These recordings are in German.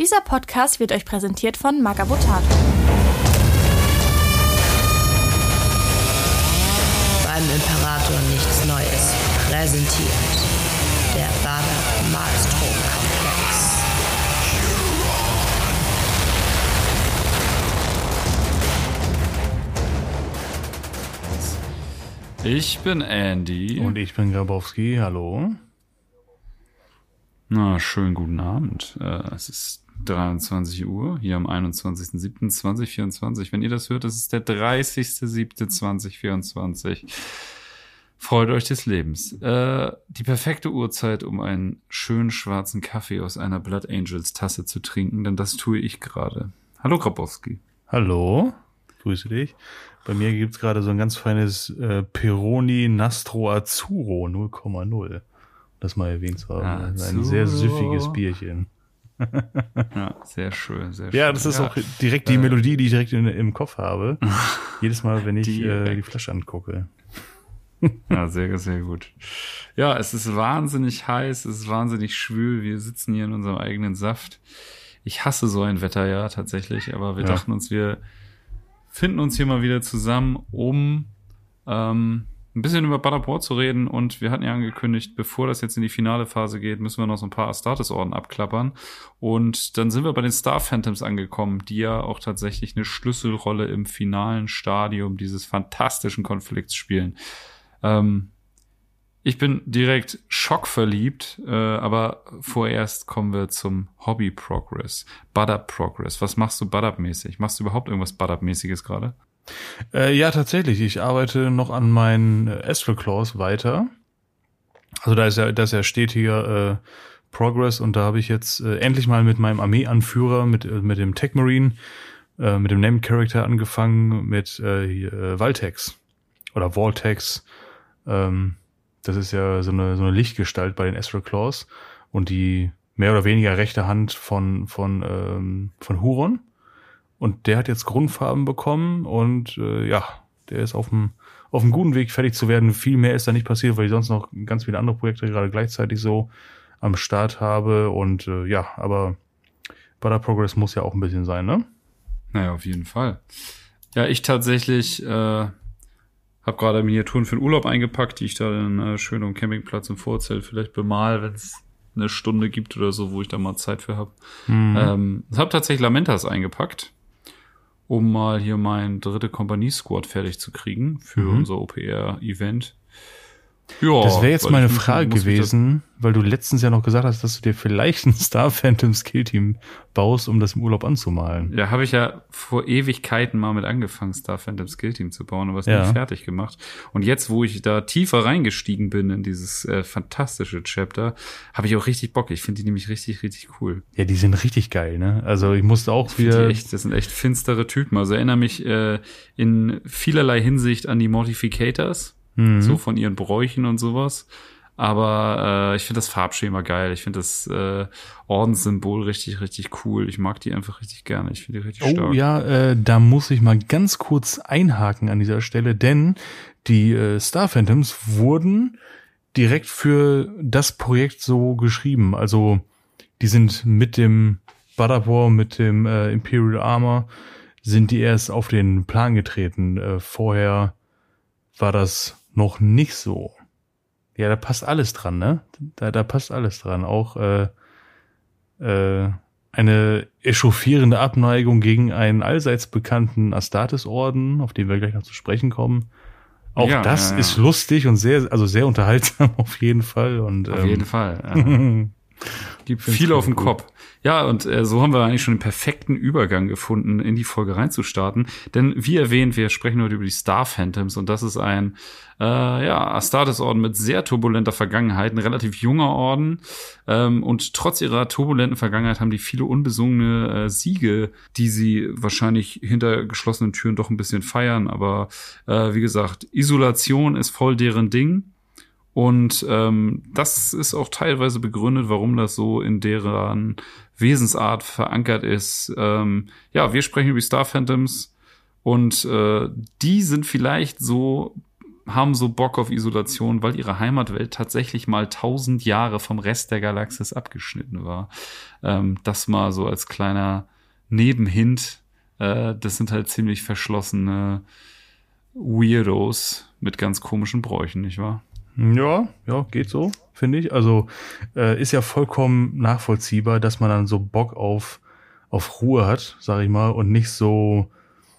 Dieser Podcast wird euch präsentiert von Magabotato. Beim Imperator nichts Neues. Präsentiert der Bader Maestro Komplex. Ich bin Andy. Und ich bin Grabowski. Hallo. Na, schönen guten Abend. Es ist 23 Uhr, hier am 21.07.2024. Wenn ihr das hört, das ist der 30.07.2024. Freut euch des Lebens. Die perfekte Uhrzeit, um einen schönen schwarzen Kaffee aus einer Blood Angels Tasse zu trinken, denn das tue ich gerade. Hallo Grabowski. Hallo. Grüße dich. Bei mir gibt's gerade so ein ganz feines Peroni Nastro Azzurro 0,0. Das mal erwähnt zu haben. Das ist ein sehr süffiges Bierchen. Ja, sehr schön, sehr schön. Ja, das ist auch direkt die Melodie, die ich direkt im Kopf habe. Jedes Mal, wenn ich die Flasche angucke. Ja, sehr, sehr gut. Ja, es ist wahnsinnig heiß, es ist wahnsinnig schwül. Wir sitzen hier in unserem eigenen Saft. Ich hasse so ein Wetter, ja, tatsächlich. Aber wir dachten uns, wir finden uns hier mal wieder zusammen, um ein bisschen über Paderborn zu reden. Und wir hatten ja angekündigt, bevor das jetzt in die finale Phase geht, müssen wir noch so ein paar Astartes-Orden abklappern. Und dann sind wir bei den Star Phantoms angekommen, die ja auch tatsächlich eine Schlüsselrolle im finalen Stadium dieses fantastischen Konflikts spielen. Ich bin direkt schockverliebt, aber vorerst kommen wir zum Hobby-Progress. Budd-Up-Progress. Was machst du Budd-Up-mäßig? Machst du überhaupt irgendwas Budd-Up-mäßiges gerade? Ja, tatsächlich. Ich arbeite noch an meinen Astral Claws weiter. Also da ist ja stetiger Progress, und da habe ich jetzt endlich mal mit meinem Armeeanführer, mit dem Tech Marine, mit dem Named Character angefangen, mit Valtex oder Vortex. Das ist ja so eine Lichtgestalt bei den Astral Claws und die mehr oder weniger rechte Hand von Huron. Und der hat jetzt Grundfarben bekommen und der ist auf einem guten Weg, fertig zu werden. Viel mehr ist da nicht passiert, weil ich sonst noch ganz viele andere Projekte gerade gleichzeitig so am Start habe. Und aber Butter Progress muss ja auch ein bisschen sein, ne? Naja, auf jeden Fall. Ja, ich tatsächlich habe gerade Miniaturen für den Urlaub eingepackt, die ich dann schön am Campingplatz im Vorzelt vielleicht bemal, wenn es eine Stunde gibt oder so, wo ich da mal Zeit für habe. Ich habe tatsächlich Lamentas eingepackt, um mal hier mein 3. Kompanie-Squad fertig zu kriegen für unser OPR-Event. Ja, das wäre jetzt meine Frage gewesen, weil du letztens ja noch gesagt hast, dass du dir vielleicht ein Star Phantom Skill-Team baust, um das im Urlaub anzumalen. Ja, habe ich ja vor Ewigkeiten mal mit angefangen, Star Phantom Skill-Team zu bauen, aber es nie fertig gemacht. Und jetzt, wo ich da tiefer reingestiegen bin in dieses fantastische Chapter, habe ich auch richtig Bock. Ich finde die nämlich richtig, richtig cool. Ja, die sind richtig geil, ne? Also ich musste auch wieder... Das sind echt finstere Typen. Also erinnere mich in vielerlei Hinsicht an die Mortificators. So von ihren Bräuchen und sowas. Aber ich finde das Farbschema geil. Ich finde das Ordenssymbol richtig, richtig cool. Ich mag die einfach richtig gerne. Ich finde die richtig stark. Oh ja, da muss ich mal ganz kurz einhaken an dieser Stelle, denn die Star Phantoms wurden direkt für das Projekt so geschrieben. Also die sind mit dem Paderborn, mit dem Imperial Armor, sind die erst auf den Plan getreten. Vorher war das noch nicht so. Ja, da passt alles dran, ne? Da passt alles dran. Auch eine echauffierende Abneigung gegen einen allseits bekannten Astartes-Orden, auf den wir gleich noch zu sprechen kommen. Auch das ist lustig und sehr unterhaltsam auf jeden Fall. Und auf jeden Fall. Gibt viel auf dem Kopf. Ja, und so haben wir eigentlich schon den perfekten Übergang gefunden, in die Folge reinzustarten. Denn wie erwähnt, wir sprechen heute über die Star Phantoms, und das ist ein Astartes-Orden mit sehr turbulenter Vergangenheit, ein relativ junger Orden. Und trotz ihrer turbulenten Vergangenheit haben die viele unbesungene Siege, die sie wahrscheinlich hinter geschlossenen Türen doch ein bisschen feiern. Aber wie gesagt, Isolation ist voll deren Ding. Und das ist auch teilweise begründet, warum das so in deren Wesensart verankert ist. Wir sprechen über die Star Phantoms, und die sind vielleicht so haben so Bock auf Isolation, weil ihre Heimatwelt tatsächlich mal 1000 Jahre vom Rest der Galaxis abgeschnitten war. Das mal so als kleiner Nebenhint. Das sind halt ziemlich verschlossene Weirdos mit ganz komischen Bräuchen, nicht wahr? Ja, geht so, finde ich. Also ist ja vollkommen nachvollziehbar, dass man dann so Bock auf Ruhe hat, sag ich mal, und nicht so,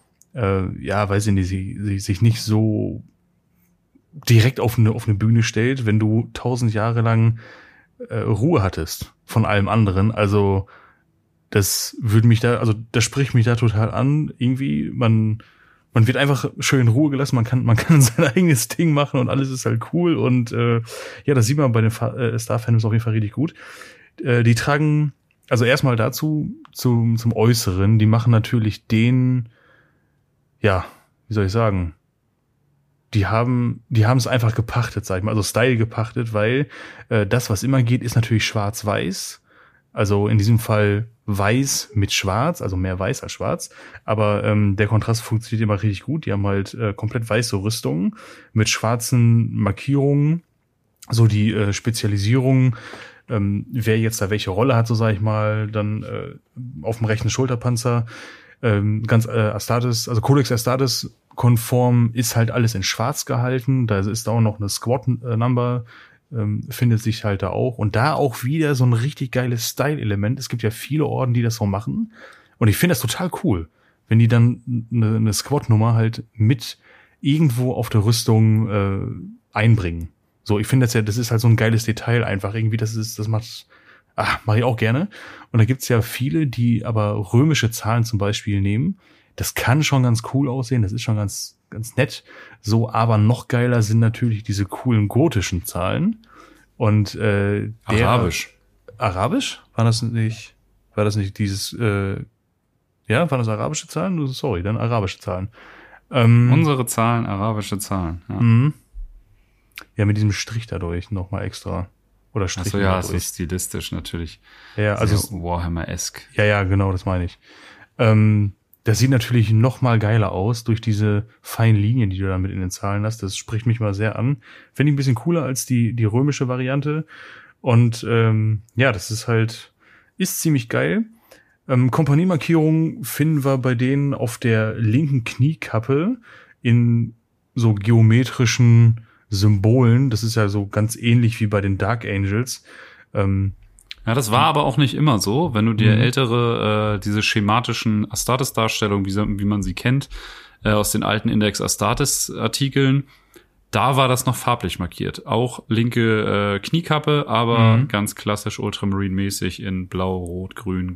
weiß ich nicht, sich nicht so direkt auf eine Bühne stellt, wenn du 1000 Jahre lang Ruhe hattest von allem anderen. Also das spricht mich da total an. Irgendwie, man wird einfach schön in Ruhe gelassen, man kann sein eigenes Ding machen und alles ist halt cool und das sieht man bei den Star-Fandoms auf jeden Fall richtig gut. Die tragen, also erstmal dazu, zum Äußeren, die machen natürlich wie soll ich sagen, die haben es einfach gepachtet, sag ich mal, also Style gepachtet, weil das, was immer geht, ist natürlich schwarz-weiß. Also in diesem Fall weiß mit schwarz, also mehr weiß als schwarz. Aber der Kontrast funktioniert immer richtig gut. Die haben halt komplett weiße Rüstungen mit schwarzen Markierungen. So die Spezialisierung, wer jetzt da welche Rolle hat, so sage ich mal, dann auf dem rechten Schulterpanzer. Ganz Astartes, also Codex Astartes konform ist halt alles in schwarz gehalten. Da ist auch noch eine Squad-Number, findet sich halt da auch. Und da auch wieder so ein richtig geiles Style-Element. Es gibt ja viele Orden, die das so machen. Und ich finde das total cool, wenn die dann eine Squad-Nummer halt mit irgendwo auf der Rüstung einbringen. So, ich finde das ist halt so ein geiles Detail einfach irgendwie. Das mache ich auch gerne. Und da gibt's ja viele, die aber römische Zahlen zum Beispiel nehmen. Das kann schon ganz cool aussehen, das ist schon ganz nett. So, aber noch geiler sind natürlich diese coolen gotischen Zahlen. Und Arabisch. Arabisch? War das nicht dieses, waren das arabische Zahlen? Sorry, dann arabische Zahlen. Unsere Zahlen, arabische Zahlen. Ja, ja, mit diesem Strich dadurch nochmal extra. Oder Strich. Achso, ja, es ist stilistisch natürlich. Ja, also Warhammer-esque. Ja, genau, das meine ich. Das sieht natürlich noch mal geiler aus durch diese feinen Linien, die du damit in den Zahlen hast. Das spricht mich mal sehr an. Finde ich ein bisschen cooler als die römische Variante. Und das ist ziemlich geil. Kompaniemarkierungen finden wir bei denen auf der linken Kniekappe in so geometrischen Symbolen. Das ist ja so ganz ähnlich wie bei den Dark Angels. Ja, das war aber auch nicht immer so. Wenn du dir ältere, diese schematischen Astartes-Darstellungen, wie man sie kennt, aus den alten Index Astartes-Artikeln, da war das noch farblich markiert. Auch linke Kniekappe, aber ganz klassisch Ultramarine-mäßig in Blau, Rot, Grün.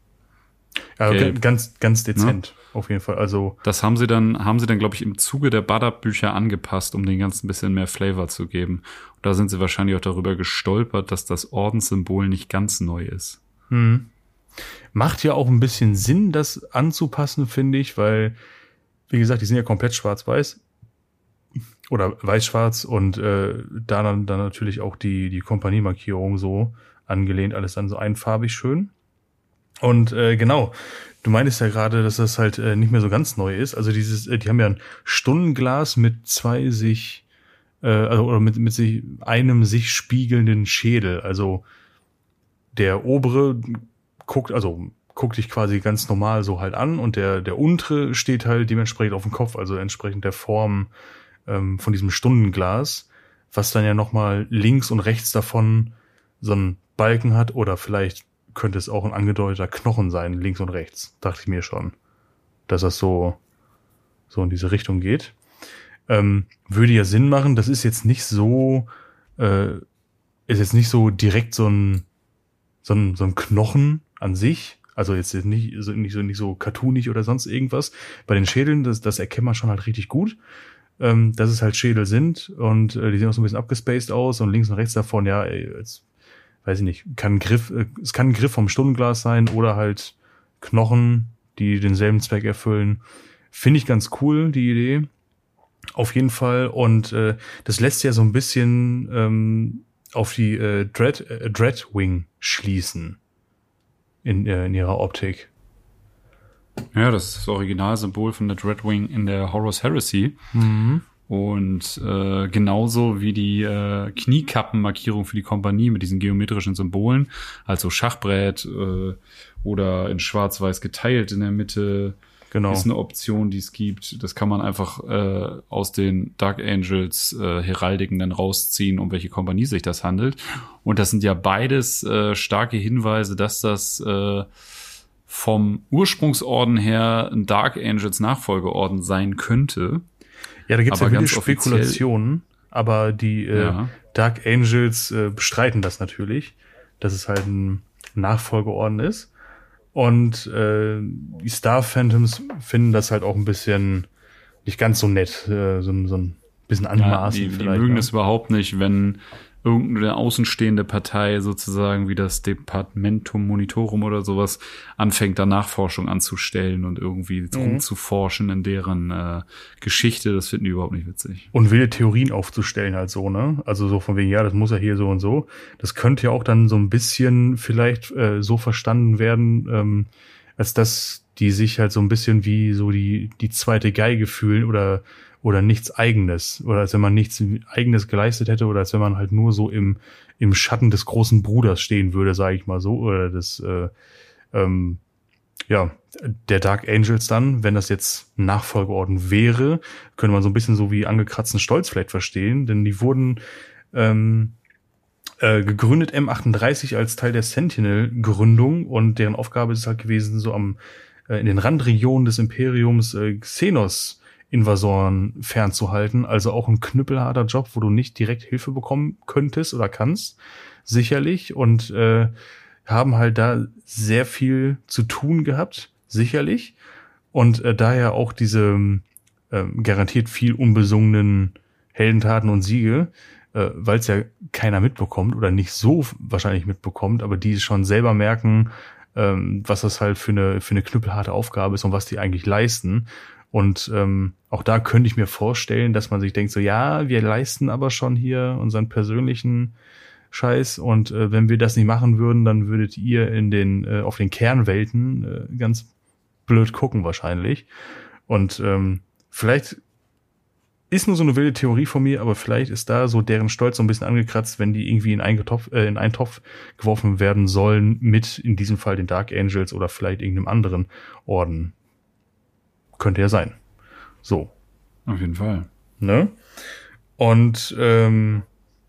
Ja, ganz dezent, auf jeden Fall. Also das haben sie dann, glaube ich, im Zuge der Badab-Bücher angepasst, um den ganzen ein bisschen mehr Flavor zu geben. Und da sind sie wahrscheinlich auch darüber gestolpert, dass das Ordenssymbol nicht ganz neu ist. Macht ja auch ein bisschen Sinn, das anzupassen, finde ich, weil, wie gesagt, die sind ja komplett schwarz-weiß oder weiß-schwarz und dann natürlich auch die Kompaniemarkierung so angelehnt, alles dann so einfarbig schön. Und genau, du meintest ja gerade, dass das halt nicht mehr so ganz neu ist. Also die haben ja ein Stundenglas mit einem sich spiegelnden Schädel. Also der obere guckt dich quasi ganz normal so halt an und der untere steht halt dementsprechend auf dem Kopf, also entsprechend der Form von diesem Stundenglas, was dann ja nochmal links und rechts davon so einen Balken hat oder vielleicht könnte es auch ein angedeuteter Knochen sein, links und rechts, dachte ich mir schon, dass das so in diese Richtung geht. Würde ja Sinn machen, das ist jetzt nicht so, direkt so ein Knochen an sich, also jetzt nicht so cartoonig oder sonst irgendwas. Bei den Schädeln, das erkennt man schon halt richtig gut, dass es halt Schädel sind und die sehen auch so ein bisschen abgespaced aus und links und rechts davon, ja, jetzt weiß ich nicht, es kann ein Griff vom Stundenglas sein oder halt Knochen, die denselben Zweck erfüllen. Finde ich ganz cool, die Idee. Auf jeden Fall. Und das lässt ja so ein bisschen auf die Dreadwing schließen in ihrer Optik. Ja, das ist das Originalsymbol von der Dreadwing in der Horus Heresy. Und genauso wie die Kniekappenmarkierung für die Kompanie mit diesen geometrischen Symbolen, also Schachbrett oder in schwarz-weiß geteilt in der Mitte, Genau. ist eine Option, die es gibt. Das kann man einfach aus den Dark Angels Heraldiken dann rausziehen, um welche Kompanie sich das handelt. Und das sind ja beides starke Hinweise, dass das vom Ursprungsorden her ein Dark Angels Nachfolgeorden sein könnte. Ja, da gibt's Aber ja viele ganz offiziell- Spekulationen, aber die Dark Angels bestreiten das natürlich, dass es halt ein Nachfolgeorden ist. Und die Star Phantoms finden das halt auch ein bisschen nicht ganz so nett, so ein bisschen anmaßend die vielleicht. mögen ne? es überhaupt nicht, wenn irgendeine außenstehende Partei sozusagen wie das Departmentum Monitorum oder sowas anfängt, da Nachforschung anzustellen und irgendwie rumzuforschen in deren Geschichte. Das finden die überhaupt nicht witzig. Und wilde Theorien aufzustellen halt so, ne? Also so von wegen, ja, das muss ja hier so und so. Das könnte ja auch dann so ein bisschen vielleicht so verstanden werden, als dass die sich halt so ein bisschen wie so die zweite Geige fühlen oder nichts Eigenes. Oder als wenn man nichts Eigenes geleistet hätte oder als wenn man halt nur so im Schatten des großen Bruders stehen würde, sage ich mal so. Oder des der Dark Angels dann, wenn das jetzt ein Nachfolgeorden wäre, könnte man so ein bisschen so wie angekratzten Stolz vielleicht verstehen, denn die wurden gegründet M38 als Teil der Sentinel-Gründung und deren Aufgabe ist es halt gewesen, so in den Randregionen des Imperiums Xenos-Invasoren fernzuhalten, also auch ein knüppelharter Job, wo du nicht direkt Hilfe bekommen könntest oder kannst, sicherlich, und haben halt da sehr viel zu tun gehabt, sicherlich, und daher auch diese garantiert viel unbesungenen Heldentaten und Siege, weil es ja keiner mitbekommt oder nicht so wahrscheinlich mitbekommt, aber die schon selber merken, was das halt für eine knüppelharte Aufgabe ist und was die eigentlich leisten. Und auch da könnte ich mir vorstellen, dass man sich denkt, so ja, wir leisten aber schon hier unseren persönlichen Scheiß und wenn wir das nicht machen würden, dann würdet ihr auf den Kernwelten ganz blöd gucken wahrscheinlich. Und vielleicht ist nur so eine wilde Theorie von mir, aber vielleicht ist da so deren Stolz so ein bisschen angekratzt, wenn die irgendwie in einen Topf geworfen werden sollen mit, in diesem Fall, den Dark Angels oder vielleicht irgendeinem anderen Orden. Könnte ja sein. So. Auf jeden Fall. Ne? Und zu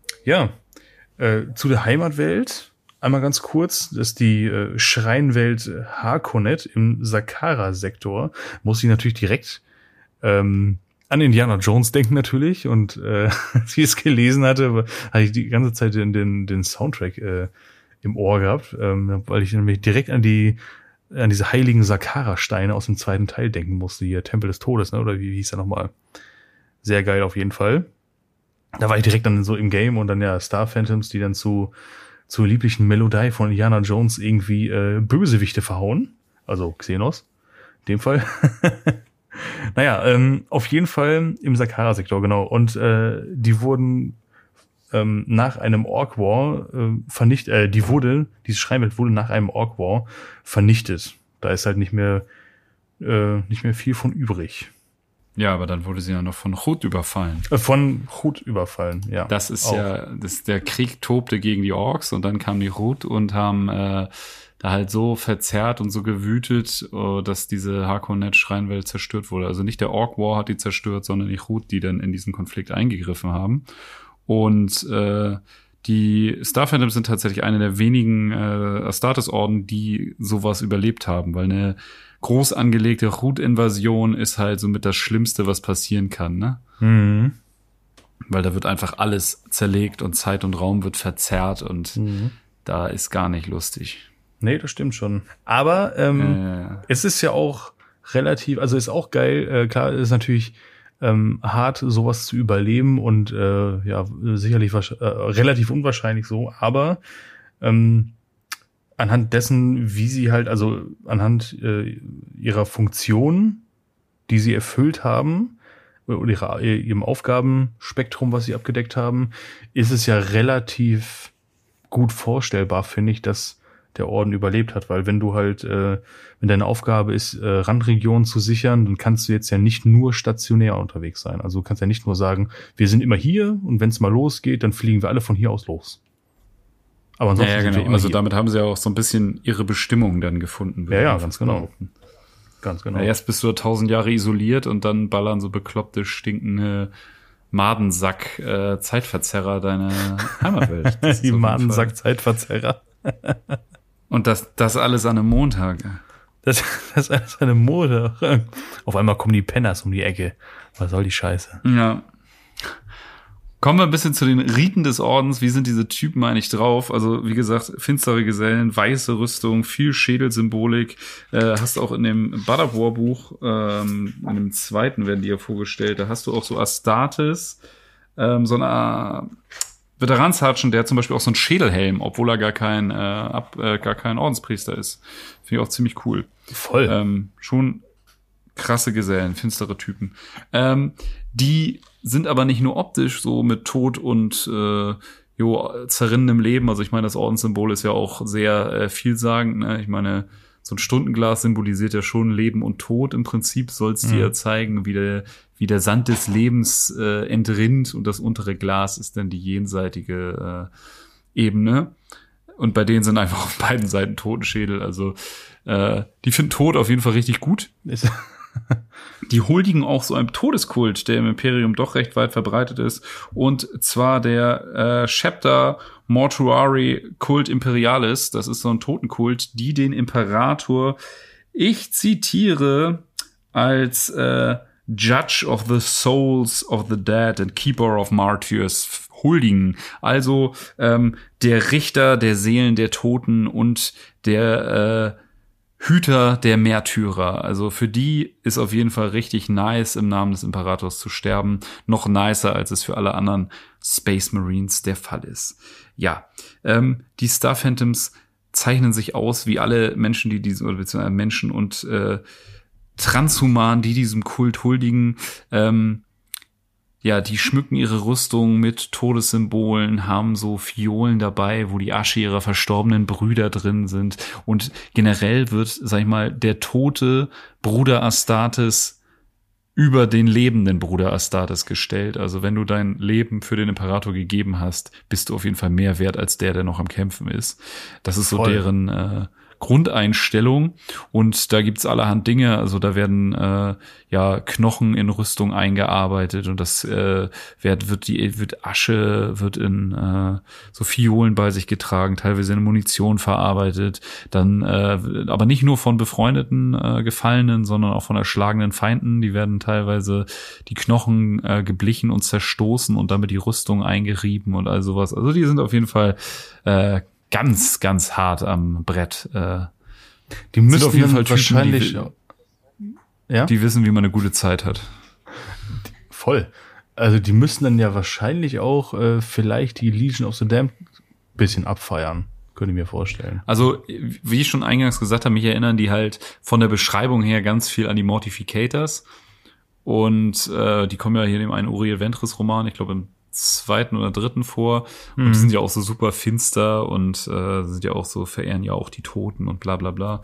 der Heimatwelt einmal ganz kurz, das ist die Schreinwelt Harkonnen im Sakara-Sektor. Muss ich natürlich direkt an Indiana Jones denken natürlich, und als ich es gelesen hatte ich die ganze Zeit den Soundtrack im Ohr gehabt, weil ich nämlich direkt an diese heiligen Sakara-Steine aus dem zweiten Teil denken musste, hier Tempel des Todes, ne? Oder wie hieß er nochmal? Sehr geil auf jeden Fall. Da war ich direkt dann so im Game und dann ja Star Phantoms, die dann zur lieblichen Melodie von Indiana Jones irgendwie Bösewichte verhauen, also Xenos, in dem Fall. Naja, auf jeden Fall im Sakara-Sektor, genau. Und die wurden nach einem Orc War vernichtet. Diese Schreinwelt wurde nach einem Orc War vernichtet. Da ist halt nicht mehr viel von übrig. Ja, aber dann wurde sie ja noch von Chut überfallen. Von Chut überfallen, ja. Das ist auch. Der Krieg tobte gegen die Orks und dann kamen die Chut und haben da halt so verzerrt und so gewütet, dass diese Harkonnen-Schreinwelt zerstört wurde. Also nicht der Orc War hat die zerstört, sondern die Chut, die dann in diesen Konflikt eingegriffen haben. Und die Star Phantoms sind tatsächlich eine der wenigen Astartes-Orden, die sowas überlebt haben, weil eine groß angelegte Chut-Invasion ist halt somit das Schlimmste, was passieren kann, ne? Mhm. Weil da wird einfach alles zerlegt und Zeit und Raum wird verzerrt und da ist gar nicht lustig. Nee, das stimmt schon. Aber es ist ja auch relativ, also ist auch geil, klar, ist natürlich hart, sowas zu überleben und sicherlich relativ unwahrscheinlich so, aber anhand dessen, wie sie halt, also anhand ihrer Funktion, die sie erfüllt haben, oder ihrem Aufgabenspektrum, was sie abgedeckt haben, ist es ja relativ gut vorstellbar, finde ich, dass der Orden überlebt hat, weil wenn du halt, wenn deine Aufgabe ist, Randregionen zu sichern, dann kannst du jetzt ja nicht nur stationär unterwegs sein. Also du kannst ja nicht nur sagen, wir sind immer hier und wenn es mal losgeht, dann fliegen wir alle von hier aus los. Aber ansonsten genau. sind wir immer also hier. damit haben sie ja auch so ein bisschen ihre Bestimmung dann gefunden. Ja, ganz genau. Ganz genau. Ja, erst bist du 1000 Jahre isoliert und dann ballern so bekloppte, stinkende Madensack-Zeitverzerrer deine Heimatwelt. Die Madensack-Zeitverzerrer. Und das alles an einem Montag. Das ist alles an einem Montag. Auf einmal kommen die Penners um die Ecke. Was soll die Scheiße? Ja. Kommen wir ein bisschen zu den Riten des Ordens. Wie sind diese Typen eigentlich drauf? Also, wie gesagt, finstere Gesellen, weiße Rüstung, viel Schädelsymbolik. Hast du auch in dem Badab-War-Buch, in dem zweiten werden die ja vorgestellt. Da hast du auch so Astartes, so eine Veteransergeant, der hat zum Beispiel auch so einen Schädelhelm, obwohl er gar kein Ordenspriester ist. Finde ich auch ziemlich cool. Voll. Schon krasse Gesellen, finstere Typen. Die sind aber nicht nur optisch so mit Tod und zerrinnendem Leben. Also ich meine, das Ordenssymbol ist ja auch sehr vielsagend. Ne? Ich meine, so ein Stundenglas symbolisiert ja schon Leben und Tod. Im Prinzip soll es dir zeigen, wie der Sand des Lebens entrinnt und das untere Glas ist dann die jenseitige Ebene. Und bei denen sind einfach auf beiden Seiten Totenschädel. Also die finden Tod auf jeden Fall richtig gut. Die huldigen auch so einem Todeskult, der im Imperium doch recht weit verbreitet ist. Und zwar der Chapter Mortuary Cult Imperialis. Das ist so ein Totenkult, die den Imperator, ich zitiere, als Judge of the Souls of the Dead and Keeper of Martyrs huldigen. Also der Richter der Seelen der Toten und der Hüter der Märtyrer. Also für die ist auf jeden Fall richtig nice, im Namen des Imperators zu sterben. Noch nicer, als es für alle anderen Space Marines der Fall ist. Ja, die Star Phantoms zeichnen sich aus wie alle Menschen, die diesen, oder beziehungsweise Menschen und Transhuman, die diesem Kult huldigen. Die schmücken ihre Rüstung mit Todessymbolen, haben so Fiolen dabei, wo die Asche ihrer verstorbenen Brüder drin sind. Und generell wird, sag ich mal, der tote Bruder Astartes über den lebenden Bruder Astartes gestellt. Also wenn du dein Leben für den Imperator gegeben hast, bist du auf jeden Fall mehr wert als der noch am Kämpfen ist. Das ist so Voll. deren Grundeinstellung, und da gibt's allerhand Dinge, also da werden Knochen in Rüstung eingearbeitet und das wird Asche wird in so Fiolen bei sich getragen, teilweise in Munition verarbeitet, dann aber nicht nur von befreundeten Gefallenen, sondern auch von erschlagenen Feinden, die werden teilweise die Knochen geblichen und zerstoßen und damit die Rüstung eingerieben und all sowas. Also die sind auf jeden Fall ganz, ganz hart am Brett. Die müssen auf jeden Fall Typen, wahrscheinlich, die wissen, wie man eine gute Zeit hat. Voll. Also die müssen dann ja wahrscheinlich auch vielleicht die Legion of the Damned bisschen abfeiern. Könnte ich mir vorstellen. Also, wie ich schon eingangs gesagt habe, mich erinnern die halt von der Beschreibung her ganz viel an die Mortificators. Und die kommen ja hier in dem einen Uriel Ventris Roman, ich glaube im 2. oder 3. vor, und die sind ja auch so super finster und sind ja auch so, verehren ja auch die Toten und bla bla bla.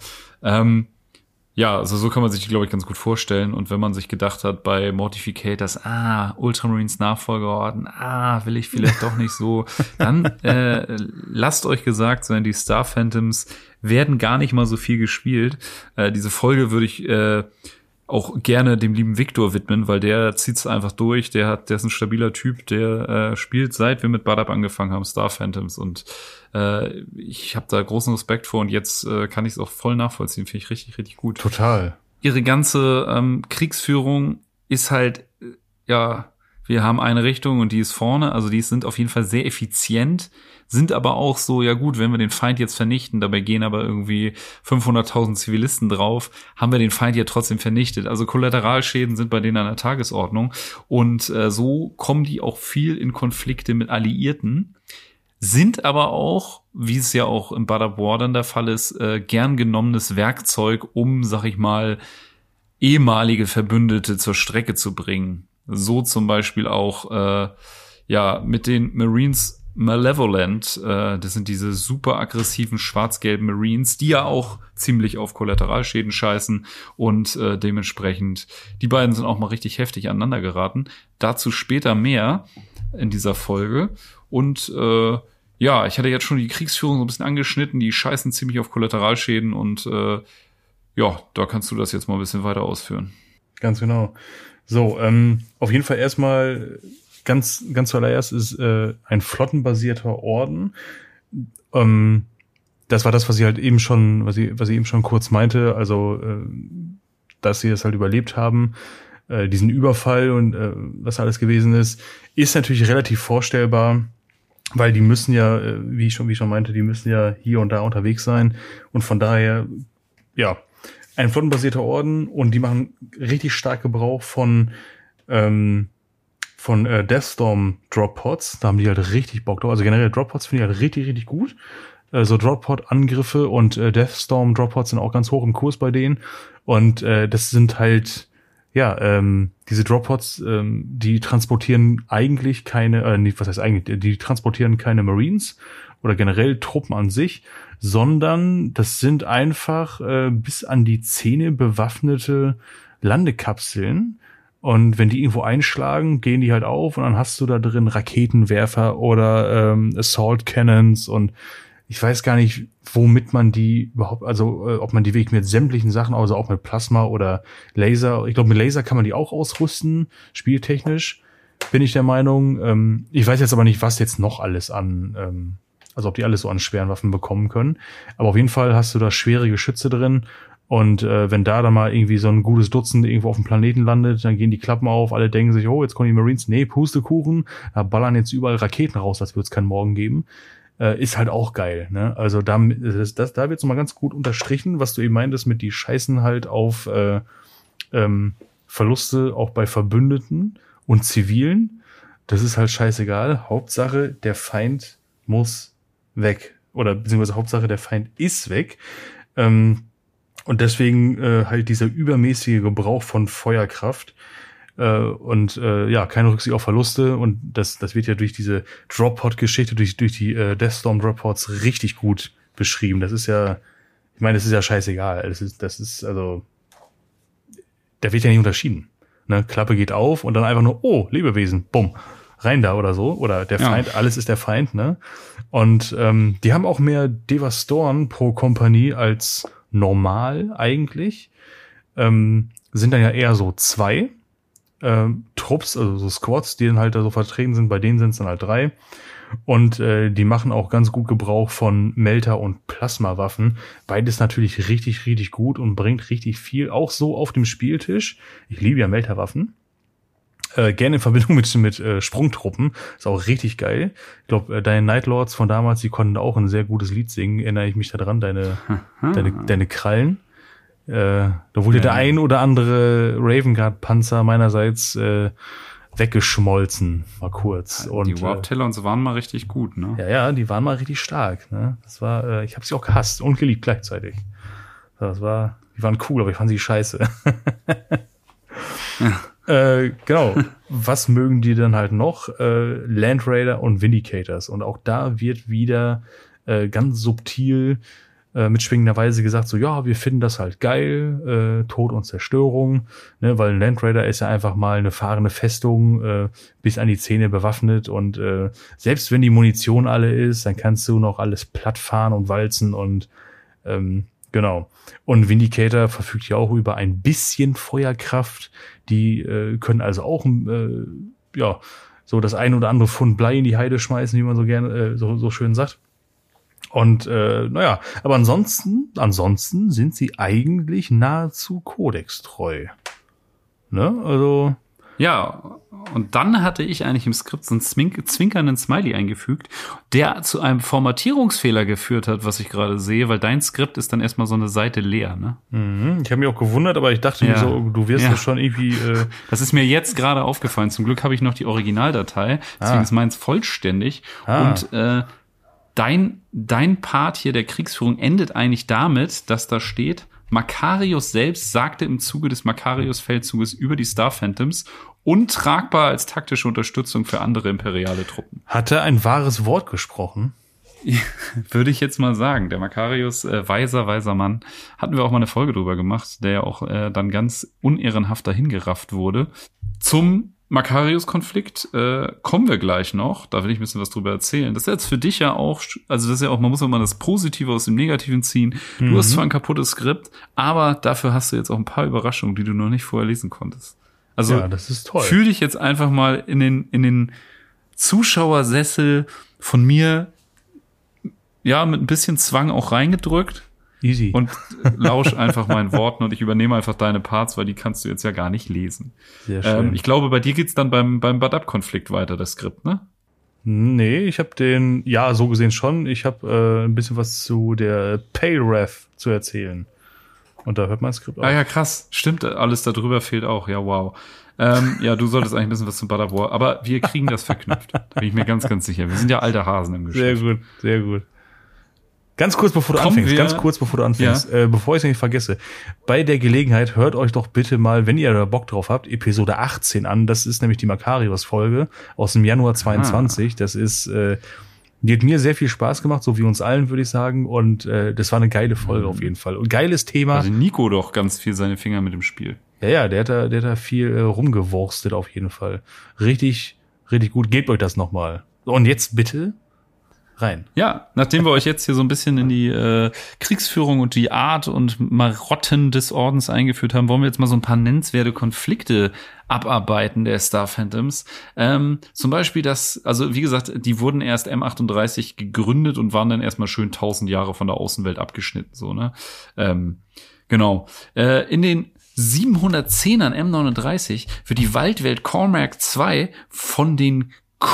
Also so kann man sich, glaube ich, ganz gut vorstellen. Und wenn man sich gedacht hat bei Mortificators, Ultramarines Nachfolgeorden, will ich vielleicht doch nicht so, dann lasst euch gesagt sein, die Star Phantoms werden gar nicht mal so viel gespielt. Diese Folge würde ich auch gerne dem lieben Victor widmen, weil der zieht's einfach durch, der ist ein stabiler Typ, der spielt, seit wir mit Badab angefangen haben, Star Phantoms, und ich habe da großen Respekt vor, und jetzt kann ich es auch voll nachvollziehen, finde ich richtig, richtig gut. Total. Ihre ganze Kriegsführung ist halt, wir haben eine Richtung und die ist vorne, also die sind auf jeden Fall sehr effizient, sind aber auch so, ja gut, wenn wir den Feind jetzt vernichten, dabei gehen aber irgendwie 500.000 Zivilisten drauf, haben wir den Feind ja trotzdem vernichtet. Also Kollateralschäden sind bei denen an der Tagesordnung, und so kommen die auch viel in Konflikte mit Alliierten, sind aber auch, wie es ja auch im Badab War dann der Fall ist, gern genommenes Werkzeug, um, sag ich mal, ehemalige Verbündete zur Strecke zu bringen. So zum Beispiel auch mit den Marines Malevolent. Das sind diese super aggressiven schwarz-gelben Marines, die ja auch ziemlich auf Kollateralschäden scheißen und dementsprechend, die beiden sind auch mal richtig heftig aneinander geraten. Dazu später mehr in dieser Folge. Und ja, ich hatte jetzt schon die Kriegsführung so ein bisschen angeschnitten, die scheißen ziemlich auf Kollateralschäden und ja, da kannst du das jetzt mal ein bisschen weiter ausführen. Ganz genau. So, auf jeden Fall erstmal ganz zuallererst ist ein flottenbasierter Orden. Das war das, was sie halt eben schon, was sie eben schon kurz meinte, also dass sie es halt überlebt haben, diesen Überfall und was alles gewesen ist natürlich relativ vorstellbar, weil die müssen ja, wie ich schon meinte, die müssen ja hier und da unterwegs sein und von daher, ja, ein flottenbasierter Orden und die machen richtig stark Gebrauch von Deathstorm Droppods. Da haben die halt richtig Bock drauf. Also generell Droppods finde ich halt richtig, richtig gut. So Droppod-Angriffe und Deathstorm Droppods sind auch ganz hoch im Kurs bei denen. Und das sind halt, ja, diese Droppods, die transportieren eigentlich keine, was heißt eigentlich, die transportieren keine Marines oder generell Truppen an sich, sondern das sind einfach bis an die Zähne bewaffnete Landekapseln. Und wenn die irgendwo einschlagen, gehen die halt auf und dann hast du da drin Raketenwerfer oder Assault Cannons und ich weiß gar nicht, womit man die überhaupt, also ob man die wirklich mit sämtlichen Sachen, also auch mit Plasma oder Laser, ich glaube mit Laser kann man die auch ausrüsten, spieltechnisch, bin ich der Meinung. Ich weiß jetzt aber nicht, was jetzt noch alles an, also ob die alles so an schweren Waffen bekommen können, aber auf jeden Fall hast du da schwere Geschütze drin. Und wenn da dann mal irgendwie so ein gutes Dutzend irgendwo auf dem Planeten landet, dann gehen die Klappen auf, alle denken sich, oh, jetzt kommen die Marines, nee, Pustekuchen, da ballern jetzt überall Raketen raus, als würde es keinen Morgen geben. Ist halt auch geil, ne? Also da wird es mal ganz gut unterstrichen, was du eben meintest, mit die scheißen halt auf Verluste auch bei Verbündeten und Zivilen. Das ist halt scheißegal. Hauptsache, der Feind muss weg. Oder beziehungsweise Hauptsache, der Feind ist weg. Und deswegen halt dieser übermäßige Gebrauch von Feuerkraft und ja, keine Rücksicht auf Verluste. Und das wird ja durch diese Drop-Pod-Geschichte, durch die Deathstorm Drop-Pods richtig gut beschrieben. Das ist ja, ich meine, das ist ja scheißegal. Das ist also, da wird ja nicht unterschieden. Ne? Klappe geht auf und dann einfach nur, oh, Lebewesen, bumm, rein da oder so. Oder der Feind, alles ist der Feind, ne? Und die haben auch mehr Devastoren pro Kompanie als normal eigentlich, sind dann ja eher so 2 Trupps, also so Squads, die dann halt da so vertreten sind, bei denen sind es dann halt 3 und die machen auch ganz gut Gebrauch von Melter- und Plasmawaffen, beides natürlich richtig, richtig gut und bringt richtig viel, auch so auf dem Spieltisch. Ich liebe ja Melterwaffen. Gerne in Verbindung mit Sprungtruppen. Ist auch richtig geil. Ich glaube, deine Nightlords von damals, die konnten auch ein sehr gutes Lied singen. Erinnere ich mich daran, deine Krallen. Da wurde der ein oder andere Ravenguard-Panzer meinerseits weggeschmolzen, mal kurz. Ja, und die Warp-Talons waren mal richtig gut, ne? Ja, die waren mal richtig stark. Ne? Das war, ich habe sie auch gehasst und geliebt gleichzeitig. Die waren cool, aber ich fand sie scheiße. Ja. Genau. Was mögen die dann halt noch? Land Raider und Vindicators. Und auch da wird wieder ganz subtil mit schwingender Weise gesagt, so, ja, wir finden das halt geil, Tod und Zerstörung, ne, weil ein Land Raider ist ja einfach mal eine fahrende Festung, bis an die Zähne bewaffnet und selbst wenn die Munition alle ist, dann kannst du noch alles platt fahren und walzen und genau. Und Vindicator verfügt ja auch über ein bisschen Feuerkraft. Die können also auch ja so das ein oder andere Pfund Blei in die Heide schmeißen, wie man so gerne so schön sagt. Und naja, aber ansonsten sind sie eigentlich nahezu kodextreu. Ne? Also ja, und dann hatte ich eigentlich im Skript so einen zwinkernden Smiley eingefügt, der zu einem Formatierungsfehler geführt hat, was ich gerade sehe, weil dein Skript ist dann erstmal so eine Seite leer, ne? Mhm, ich habe mich auch gewundert, aber ich dachte mir so, du wirst das schon irgendwie... Das ist mir jetzt gerade aufgefallen. Zum Glück habe ich noch die Originaldatei, deswegen ist meins vollständig. Und dein Part hier der Kriegsführung endet eigentlich damit, dass da steht, Makarios selbst sagte im Zuge des Makarios-Feldzuges über die Star Phantoms untragbar als taktische Unterstützung für andere imperiale Truppen. Hat er ein wahres Wort gesprochen? Würde ich jetzt mal sagen. Der Makarios, weiser Mann, hatten wir auch mal eine Folge drüber gemacht, der ja auch dann ganz unehrenhaft dahingerafft wurde. Zum Makarios-Konflikt kommen wir gleich noch. Da will ich ein bisschen was drüber erzählen. Das ist jetzt für dich ja auch, also das ist ja auch, man muss auch mal das Positive aus dem Negativen ziehen. Du hast zwar ein kaputtes Skript, aber dafür hast du jetzt auch ein paar Überraschungen, die du noch nicht vorher lesen konntest. Also ja, das ist toll. Fühl dich jetzt einfach mal in den Zuschauersessel von mir, ja, mit ein bisschen Zwang auch reingedrückt. Easy. Und lausch einfach meinen Worten und ich übernehme einfach deine Parts, weil die kannst du jetzt ja gar nicht lesen. Sehr schön. Ich glaube, bei dir geht's dann beim Bad-Up-Konflikt weiter, das Skript, ne? Nee, ich habe ja, so gesehen schon. Ich habe ein bisschen was zu der Pale-Ref zu erzählen. Und da hört man das Skript auf. Ah ja, krass. Stimmt, alles da drüber fehlt auch. Ja, wow. Ja, du solltest eigentlich ein bisschen was zum Bad-Up War, aber wir kriegen das verknüpft. Da bin ich mir ganz, ganz sicher. Wir sind ja alte Hasen im Geschäft. Sehr gut, sehr gut. Ganz kurz, bevor du anfängst, bevor ich es nicht vergesse. Bei der Gelegenheit hört euch doch bitte mal, wenn ihr da Bock drauf habt, Episode 18 an. Das ist nämlich die Makarios-Folge aus dem Januar 22. Das ist, die hat mir sehr viel Spaß gemacht, so wie uns allen, würde ich sagen. Und das war eine geile Folge auf jeden Fall. Und geiles Thema. Also Nico doch ganz viel seine Finger mit dem Spiel. Ja, der hat da viel rumgewurstet auf jeden Fall. Richtig, richtig gut. Gebt euch das nochmal. Und jetzt bitte rein. Ja, nachdem wir euch jetzt hier so ein bisschen in die Kriegsführung und die Art und Marotten des Ordens eingeführt haben, wollen wir jetzt mal so ein paar nennenswerte Konflikte abarbeiten der Star Phantoms. Zum Beispiel also wie gesagt, die wurden erst M38 gegründet und waren dann erstmal schön 1000 Jahre von der Außenwelt abgeschnitten, so, ne? Genau. In den 710ern M39 wird die Waldwelt Cormac II von den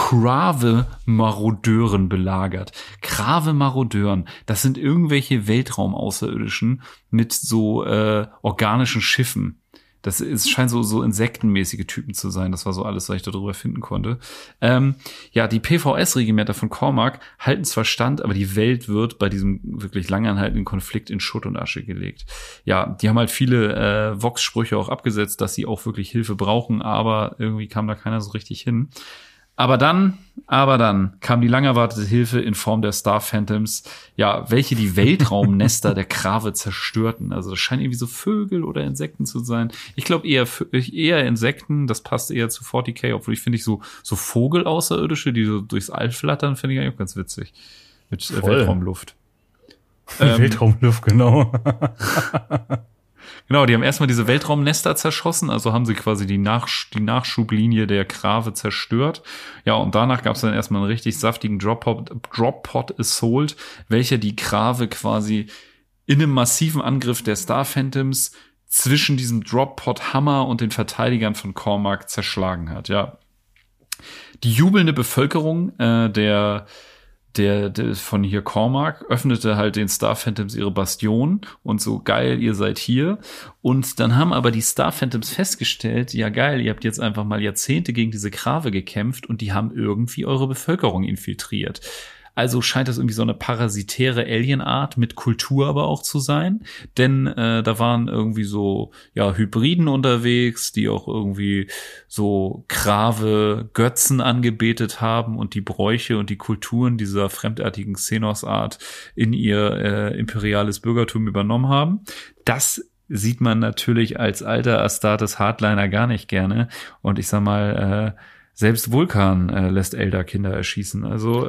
Krave-Marodeuren belagert. Krave-Marodeuren, das sind irgendwelche Weltraumaußerirdischen mit so organischen Schiffen. Scheint so insektenmäßige Typen zu sein. Das war so alles, was ich darüber finden konnte. Ja, die PVS-Regimenter von Cormac halten zwar stand, aber die Welt wird bei diesem wirklich langanhaltenden Konflikt in Schutt und Asche gelegt. Ja, die haben halt viele Vox-Sprüche auch abgesetzt, dass sie auch wirklich Hilfe brauchen, aber irgendwie kam da keiner so richtig hin. Aber dann kam die lang erwartete Hilfe in Form der Star Phantoms, ja, welche die Weltraumnester der Krave zerstörten. Also das scheinen irgendwie so Vögel oder Insekten zu sein. Ich glaube eher Insekten, das passt eher zu 40k, obwohl ich finde so Vogelaußerirdische, die so durchs All flattern, finde ich eigentlich auch ganz witzig. Mit Weltraumluft. Weltraumluft, genau. Genau, die haben erstmal diese Weltraumnester zerschossen, also haben sie quasi die Nachschublinie der Krave zerstört. Ja, und danach gab es dann erstmal einen richtig saftigen Drop-Pod Assault, welcher die Krave quasi in einem massiven Angriff der Star Phantoms zwischen diesem Drop-Pod Hammer und den Verteidigern von Cormac zerschlagen hat, ja. Die jubelnde Bevölkerung der von hier Cormac öffnete halt den Star Phantoms ihre Bastion und so, geil, ihr seid hier. Und dann haben aber die Star Phantoms festgestellt, ja geil, ihr habt jetzt einfach mal Jahrzehnte gegen diese Krave gekämpft und die haben irgendwie eure Bevölkerung infiltriert. Also scheint das irgendwie so eine parasitäre Alienart mit Kultur aber auch zu sein, denn da waren irgendwie so Hybriden unterwegs, die auch irgendwie so Krave Götzen angebetet haben und die Bräuche und die Kulturen dieser fremdartigen Xenos-Art in ihr imperiales Bürgertum übernommen haben. Das sieht man natürlich als alter Astartes Hardliner gar nicht gerne und ich sag mal selbst Vulkan lässt Elder-Kinder erschießen. Also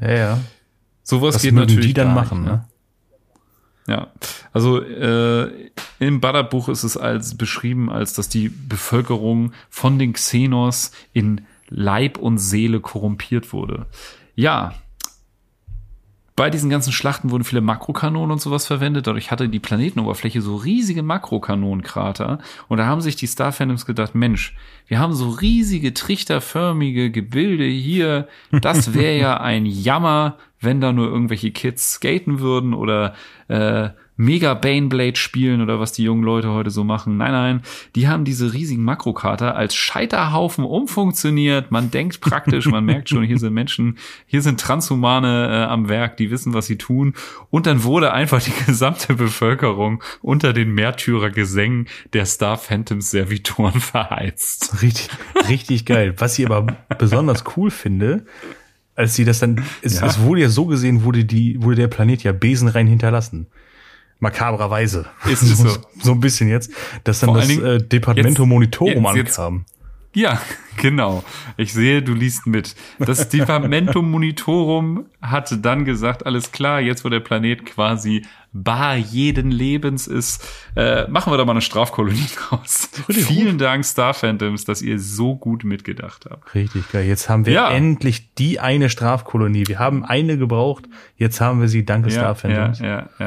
sowas geht natürlich die dann gar machen, nicht, ne? Ja, also im Bada-Buch ist es beschrieben, als dass die Bevölkerung von den Xenos in Leib und Seele korrumpiert wurde. Ja, bei diesen ganzen Schlachten wurden viele Makrokanonen und sowas verwendet. Dadurch hatte die Planetenoberfläche so riesige Makrokanonenkrater. Und da haben sich die Star Phantoms gedacht, Mensch, wir haben so riesige trichterförmige Gebilde hier. Das wäre ja ein Jammer, wenn da nur irgendwelche Kids skaten würden oder mega Baneblade spielen oder was die jungen Leute heute so machen. Nein, die haben diese riesigen Makrokater als Scheiterhaufen umfunktioniert. Man denkt praktisch, man merkt schon, hier sind Menschen, hier sind Transhumane am Werk, die wissen, was sie tun. Und dann wurde einfach die gesamte Bevölkerung unter den Märtyrergesängen der Star Phantoms Servitoren verheizt. Richtig geil. Was ich aber besonders cool finde, als sie das dann, es wurde ja so gesehen, wurde der Planet ja besenrein hinterlassen. Makabrerweise. Ist es so. So ein bisschen jetzt, dass dann das Departamento Monitorum ankam. Ja, genau. Ich sehe, du liest mit. Das Departamento Monitorum hatte dann gesagt, alles klar, jetzt wo der Planet quasi bar jeden Lebens ist, machen wir da mal eine Strafkolonie draus. Vielen Dank, Star Phantoms, dass ihr so gut mitgedacht habt. Richtig geil. Jetzt haben wir endlich die eine Strafkolonie. Wir haben eine gebraucht, jetzt haben wir sie, danke Star Phantoms.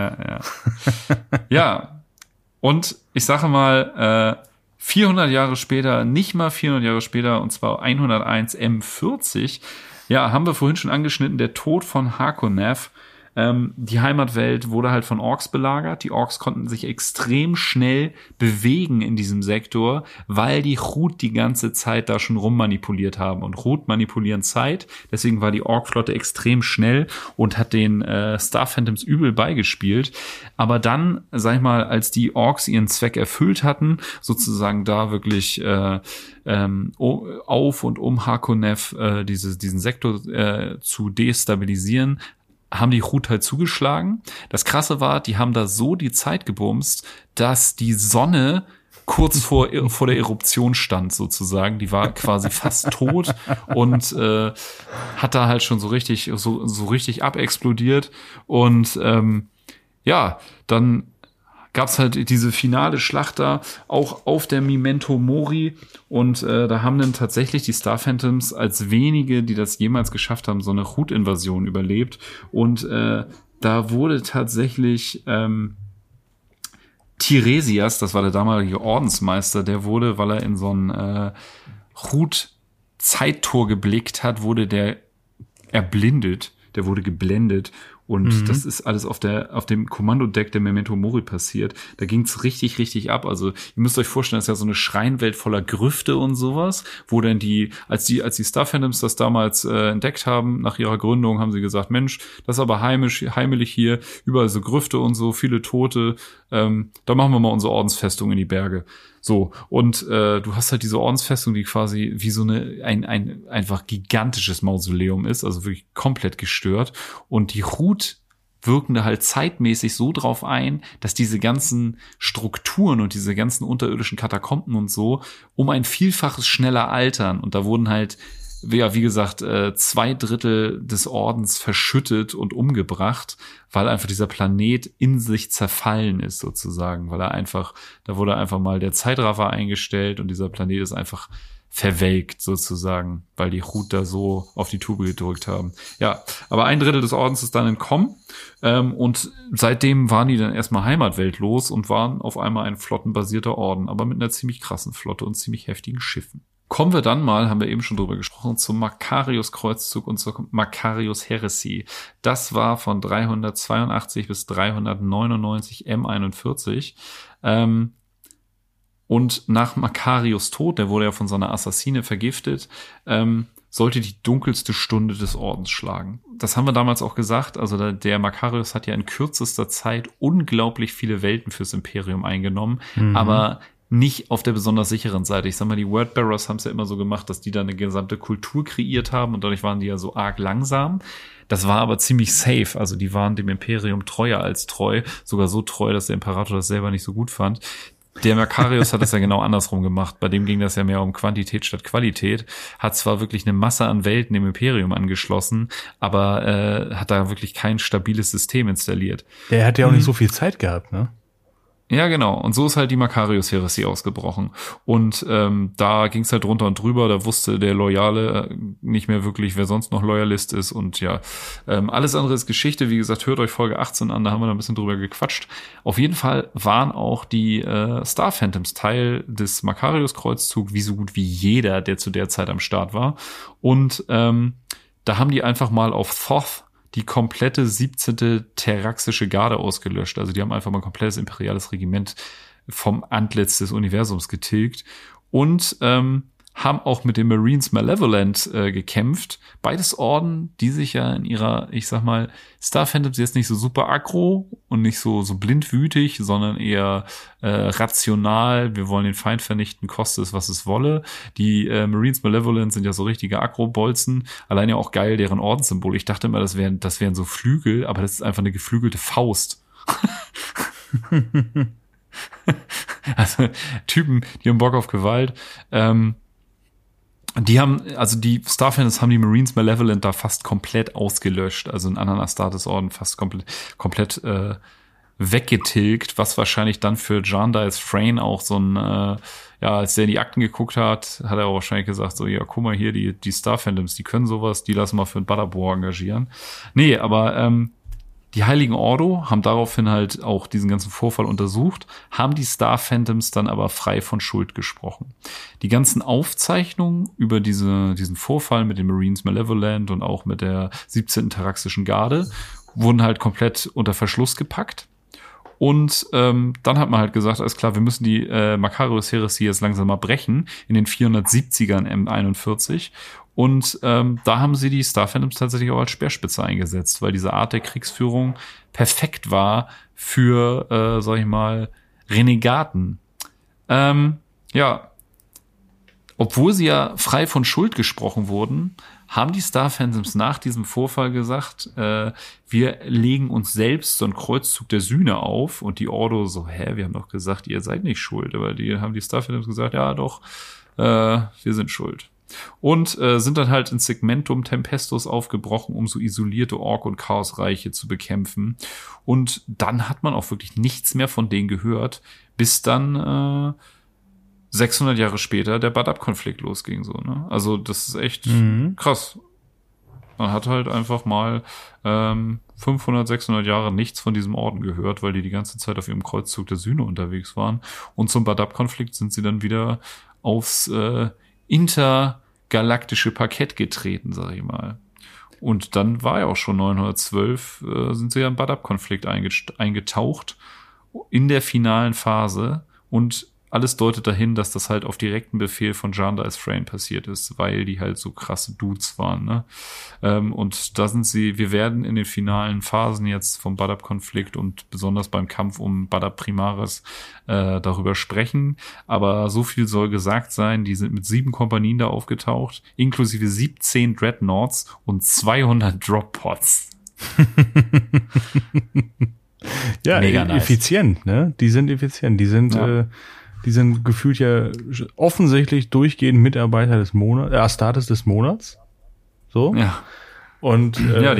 Ja, und ich sage mal, 400 Jahre später, nicht mal 400 Jahre später, und zwar 101 M40, haben wir vorhin schon angeschnitten, der Tod von Harkonnen. Die Heimatwelt wurde halt von Orks belagert. Die Orks konnten sich extrem schnell bewegen in diesem Sektor, weil die Hrut die ganze Zeit da schon rummanipuliert haben. Und Hrut manipulieren Zeit. Deswegen war die Ork-Flotte extrem schnell und hat den Star Phantoms übel beigespielt. Aber dann, sag ich mal, als die Orks ihren Zweck erfüllt hatten, sozusagen da wirklich auf und um Harkonnen diesen Sektor zu destabilisieren, haben die Hrut halt zugeschlagen. Das Krasse war, die haben da so die Zeit gebumst, dass die Sonne kurz vor der Eruption stand sozusagen. Die war quasi fast tot und hat da halt schon so richtig abexplodiert. Und dann gab's halt diese finale Schlacht da, auch auf der Memento Mori. Und da haben dann tatsächlich die Star Phantoms als wenige, die das jemals geschafft haben, so eine Hrut-Invasion überlebt. Und da wurde tatsächlich Tiresias, das war der damalige Ordensmeister, der wurde, weil er in so ein Hrut-Zeittor geblickt hat, wurde der erblindet, der wurde geblendet. Und das ist alles auf dem Kommandodeck der Memento Mori passiert. Da ging's richtig, richtig ab. Also ihr müsst euch vorstellen, das ist ja so eine Schreinwelt voller Grüfte und sowas, wo dann als die Star Phantoms das damals entdeckt haben, nach ihrer Gründung, haben sie gesagt, Mensch, das ist aber heimelig hier, überall so Grüfte und so, viele Tote, da machen wir mal unsere Ordensfestung in die Berge. So, und du hast halt diese Ordensfestung, die quasi wie so ein einfach gigantisches Mausoleum ist, also wirklich komplett gestört. Und die Hrut wirken da halt zeitmäßig so drauf ein, dass diese ganzen Strukturen und diese ganzen unterirdischen Katakomben und so um ein Vielfaches schneller altern. Und da wurden halt, wie gesagt, 2/3 des Ordens verschüttet und umgebracht, weil einfach dieser Planet in sich zerfallen ist sozusagen, weil da wurde einfach mal der Zeitraffer eingestellt und dieser Planet ist einfach verwelkt sozusagen, weil die Hrut da so auf die Tube gedrückt haben. Ja, aber 1/3 des Ordens ist dann entkommen und seitdem waren die dann erstmal heimatweltlos und waren auf einmal ein flottenbasierter Orden, aber mit einer ziemlich krassen Flotte und ziemlich heftigen Schiffen. Kommen wir dann mal, haben wir eben schon drüber gesprochen, zum Makarios-Kreuzzug und zur Makarios-Heresy. Das war von 382 bis 399 M41. Und nach Makarios Tod, der wurde ja von so einer Assassine vergiftet, sollte die dunkelste Stunde des Ordens schlagen. Das haben wir damals auch gesagt. Also der Makarios hat ja in kürzester Zeit unglaublich viele Welten fürs Imperium eingenommen, aber nicht auf der besonders sicheren Seite. Ich sag mal, die Wordbearers haben es ja immer so gemacht, dass die da eine gesamte Kultur kreiert haben und dadurch waren die ja so arg langsam. Das war aber ziemlich safe. Also die waren dem Imperium treuer als treu. Sogar so treu, dass der Imperator das selber nicht so gut fand. Der Makarios hat das ja genau andersrum gemacht. Bei dem ging das ja mehr um Quantität statt Qualität. Hat zwar wirklich eine Masse an Welten dem Imperium angeschlossen, aber hat da wirklich kein stabiles System installiert. Der hat ja auch nicht so viel Zeit gehabt, ne? Ja, genau. Und so ist halt die Makarios-Heresie ausgebrochen. Und da ging es halt drunter und drüber. Da wusste der Loyale nicht mehr wirklich, wer sonst noch Loyalist ist. Und ja, alles andere ist Geschichte. Wie gesagt, hört euch Folge 18 an, da haben wir da ein bisschen drüber gequatscht. Auf jeden Fall waren auch die Star Phantoms Teil des Makarios-Kreuzzugs, wie so gut wie jeder, der zu der Zeit am Start war. Und da haben die einfach mal auf Thoth die komplette 17. Terraxische Garde ausgelöscht. Also die haben einfach mal ein komplettes imperiales Regiment vom Antlitz des Universums getilgt und haben auch mit den Marines Malevolent gekämpft. Beides Orden, die sich ja in ihrer, ich sag mal, Star Phantoms jetzt nicht so super aggro und nicht so blindwütig, sondern eher rational. Wir wollen den Feind vernichten, koste es, was es wolle. Die Marines Malevolent sind ja so richtige Aggro-Bolzen. Allein ja auch geil, deren Ordenssymbol. Ich dachte immer, das wären so Flügel, aber das ist einfach eine geflügelte Faust. Also Typen, die haben Bock auf Gewalt. Die Star Phantoms haben die Marines Malevolent da fast komplett ausgelöscht, also in anderen Astartes-Orden fast komplett weggetilgt, was wahrscheinlich dann für Jarndyce Frayne auch so ein, als der in die Akten geguckt hat er auch wahrscheinlich gesagt, so, ja, guck mal hier, die Star Phantoms, die können sowas, die lassen wir für ein Butterbor engagieren. Nee, aber die Heiligen Ordo haben daraufhin halt auch diesen ganzen Vorfall untersucht, haben die Star Phantoms dann aber frei von Schuld gesprochen. Die ganzen Aufzeichnungen über diesen Vorfall mit den Marines Malevolent und auch mit der 17. Terraxischen Garde wurden halt komplett unter Verschluss gepackt. Und dann hat man halt gesagt, alles klar, wir müssen die Makarios Heresie jetzt langsam mal brechen in den 470ern M41. Und da haben sie die Star Phantoms tatsächlich auch als Speerspitze eingesetzt, weil diese Art der Kriegsführung perfekt war für, sag ich mal, Renegaten. Obwohl sie ja frei von Schuld gesprochen wurden, haben die Star Phantoms nach diesem Vorfall gesagt, wir legen uns selbst so einen Kreuzzug der Sühne auf. Und die Ordo so, wir haben doch gesagt, ihr seid nicht schuld. Aber die haben die Star Phantoms gesagt, ja doch, wir sind schuld. Und sind dann halt ins Segmentum Tempestus aufgebrochen, um so isolierte Ork- und Chaosreiche zu bekämpfen. Und dann hat man auch wirklich nichts mehr von denen gehört, bis dann 600 Jahre später der Badab-Konflikt losging. So, ne? Also das ist echt krass. Man hat halt einfach mal 500, 600 Jahre nichts von diesem Orden gehört, weil die ganze Zeit auf ihrem Kreuzzug der Sühne unterwegs waren. Und zum Badab-Konflikt sind sie dann wieder aufs intergalaktische Parkett getreten, sag ich mal. Und dann war ja auch schon 912, sind sie ja im Badab-Konflikt eingetaucht in der finalen Phase und alles deutet dahin, dass das halt auf direkten Befehl von Jarndyce Frayne passiert ist, weil die halt so krasse Dudes waren, ne? Und da wir werden in den finalen Phasen jetzt vom Badab-Konflikt und besonders beim Kampf um Badab Primaris darüber sprechen. Aber so viel soll gesagt sein, die sind mit 7 Kompanien da aufgetaucht, inklusive 17 Dreadnoughts und 200 Drop-Pods. Ja, mega nice. Effizient, ne? Die sind effizient, die sind gefühlt ja offensichtlich durchgehend Mitarbeiter des Monats, Astartes des Monats. So. Ja. Und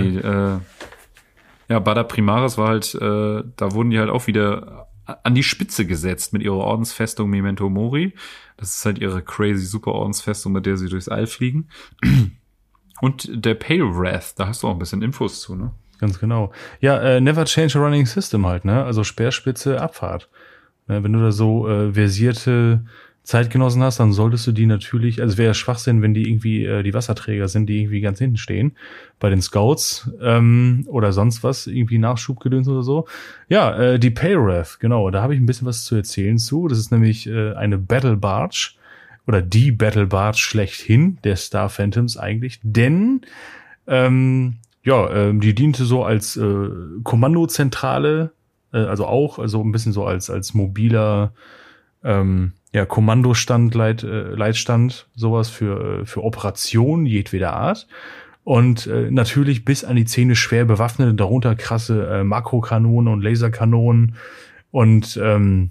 Badab Primaris war halt, da wurden die halt auch wieder an die Spitze gesetzt mit ihrer Ordensfestung Memento Mori. Das ist halt ihre crazy super Ordensfestung, mit der sie durchs All fliegen. Und der Pale Wrath, da hast du auch ein bisschen Infos zu, ne? Ganz genau. Ja, never change a running system halt, ne? Also Speerspitze, Abfahrt. Wenn du da so versierte Zeitgenossen hast, dann solltest du die natürlich, also wäre ja Schwachsinn, wenn die irgendwie die Wasserträger sind, die irgendwie ganz hinten stehen, bei den Scouts oder sonst was, irgendwie Nachschubgedöns oder so. Ja, die Pale Wrath, genau, da habe ich ein bisschen was zu erzählen zu. Das ist nämlich eine Battle Barge oder die Battle Barge schlechthin der Star Phantoms eigentlich, denn die diente so als Kommandozentrale, also ein bisschen so als mobiler Kommandostand, Leitstand, sowas für Operationen jedweder Art. Und natürlich bis an die Zähne schwer bewaffnete, darunter krasse Makrokanonen und Laserkanonen und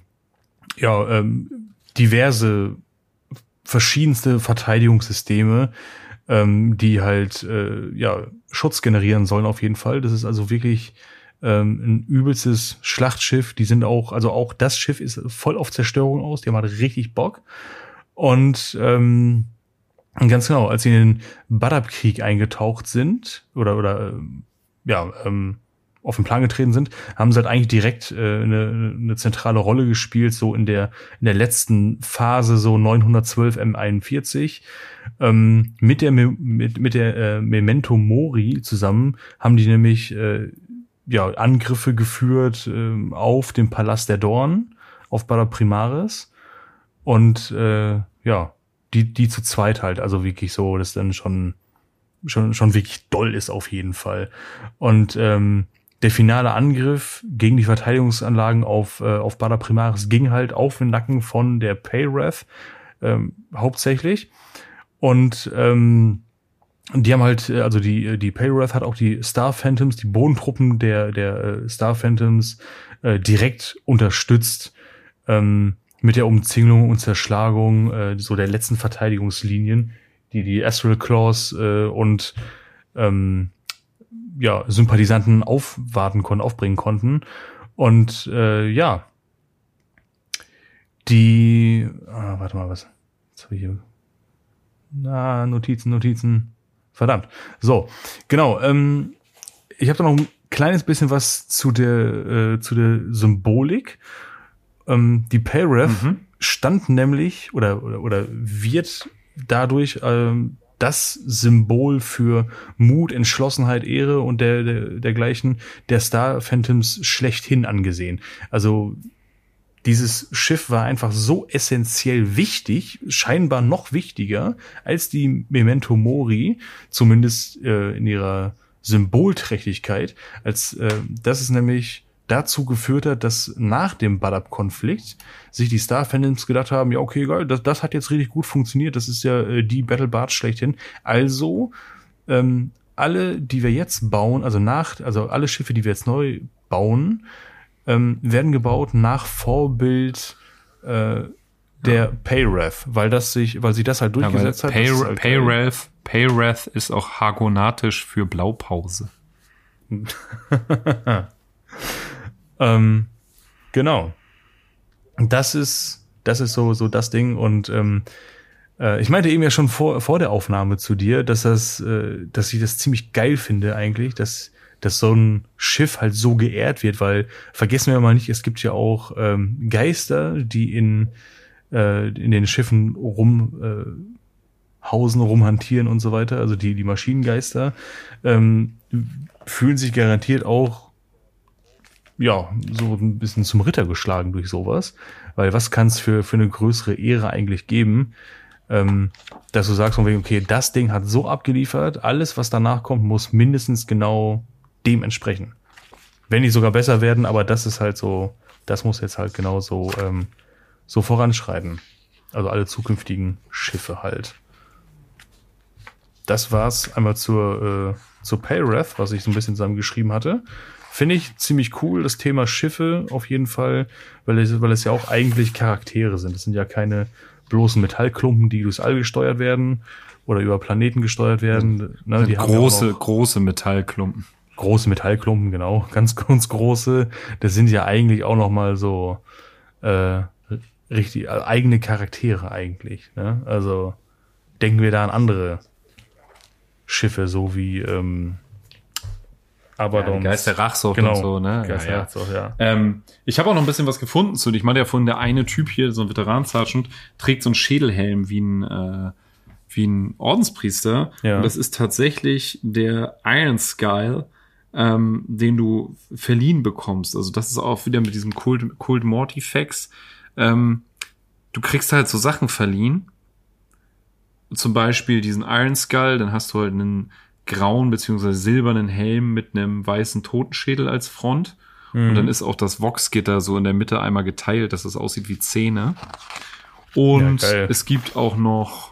diverse verschiedenste Verteidigungssysteme, die halt Schutz generieren sollen auf jeden Fall. Das ist also wirklich ein übelstes Schlachtschiff. Die sind auch das Schiff ist voll auf Zerstörung aus. Die haben halt richtig Bock. Und ganz genau, als sie in den Badab-Krieg eingetaucht sind, auf den Plan getreten sind, haben sie halt eigentlich direkt eine zentrale Rolle gespielt, so in der letzten Phase, so 912 M41. Mit der Memento Mori zusammen haben die nämlich Angriffe geführt auf den Palast der Dorn, auf Badab Primaris. Und die zu zweit halt, also wirklich so, das dann schon wirklich doll ist auf jeden Fall. Und der finale Angriff gegen die Verteidigungsanlagen auf Badab Primaris ging halt auf den Nacken von der Paywrath hauptsächlich. Und die haben halt, also die Paywrath hat auch die Star Phantoms, die Bodentruppen der Star Phantoms direkt unterstützt mit der Umzingelung und Zerschlagung so der letzten Verteidigungslinien, die Astral Claws und Sympathisanten aufbringen konnten. Und warte mal, was? Jetzt habe ich hier. Notizen. Verdammt. So, genau. Ich habe da noch ein kleines bisschen was zu der Symbolik. Die Paywrath stand nämlich oder wird dadurch das Symbol für Mut, Entschlossenheit, Ehre und dergleichen der Star Phantoms schlechthin angesehen. Also dieses Schiff war einfach so essentiell wichtig, scheinbar noch wichtiger als die Memento Mori, zumindest in ihrer Symbolträchtigkeit, als dass es nämlich dazu geführt hat, dass nach dem Badab-Konflikt sich die Star Phantoms gedacht haben, ja okay, geil, das hat jetzt richtig gut funktioniert, das ist ja die Battle Barge schlechthin. Also alle, die wir jetzt bauen, also alle Schiffe, die wir jetzt neu bauen, werden gebaut nach Vorbild der Paywrath, weil sie das halt durchgesetzt hat. Paywrath ist auch hargonatisch für Blaupause. Genau. Das ist so das Ding. Und ich meinte eben ja schon vor der Aufnahme zu dir, dass ich das ziemlich geil finde eigentlich, dass so ein Schiff halt so geehrt wird, weil vergessen wir mal nicht, es gibt ja auch Geister, die in den Schiffen rumhantieren und so weiter, also die Maschinengeister fühlen sich garantiert auch so ein bisschen zum Ritter geschlagen durch sowas, weil was kann es für eine größere Ehre eigentlich geben, dass du sagst von wegen, okay, das Ding hat so abgeliefert, alles was danach kommt, muss mindestens genau dem entsprechen. Wenn nicht sogar besser werden, aber das ist halt so, das muss jetzt halt genau so voranschreiten. Also alle zukünftigen Schiffe halt. Das war's einmal zur Paywrath, was ich so ein bisschen zusammengeschrieben hatte. Finde ich ziemlich cool, das Thema Schiffe auf jeden Fall, weil es ja auch eigentlich Charaktere sind. Es sind ja keine bloßen Metallklumpen, die durchs All gesteuert werden oder über Planeten gesteuert werden. Ne, die große Metallklumpen. Große Metallklumpen, genau. Ganz, ganz große. Das sind ja eigentlich auch noch mal so richtig eigene Charaktere eigentlich. Ne? Also denken wir da an andere Schiffe, so wie Abaddon. Geister Rachsucht genau, und so, ne? Geister Rachsucht, ja. Ich habe auch noch ein bisschen was gefunden zu dir. Ich meine ja vorhin, der eine Typ hier, so ein Veteran-Sergeant, trägt so einen Schädelhelm wie ein Ordenspriester. Ja. Und das ist tatsächlich der Iron Skull, den du verliehen bekommst. Also das ist auch wieder mit diesem Cold Mortifex. Du kriegst halt so Sachen verliehen. Zum Beispiel diesen Iron Skull, dann hast du halt einen grauen bzw. silbernen Helm mit einem weißen Totenschädel als Front. Und dann ist auch das Vox-Gitter so in der Mitte einmal geteilt, dass es aussieht wie Zähne. Und ja, es gibt auch noch